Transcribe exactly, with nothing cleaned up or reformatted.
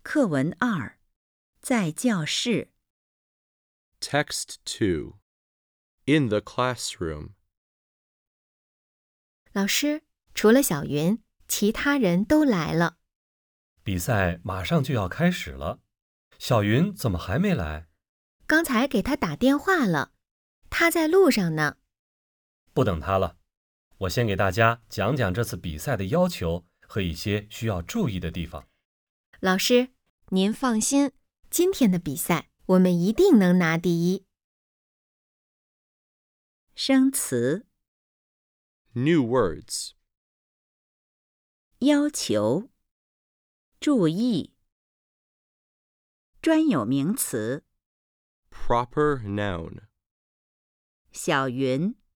课文二，在教室。 Text two. In the classroom. 老师，除了小云，其他人都来了。 比赛马上就要开始了，小云怎么还没来？ 刚才给他打电话了，他在路上呢。 不等他了，我先给大家讲讲这次比赛的要求和一些需要注意的地方。 老师，您放心，今天的比赛我们一定能拿第一。 生词： New words. 要求、注意。专有名词： Proper noun. 小云。